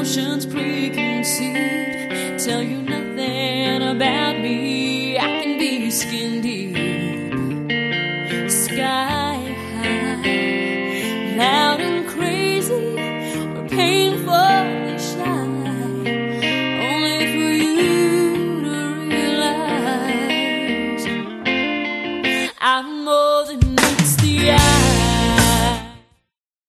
notions preconceived tell you nothing about me. I can be skin deep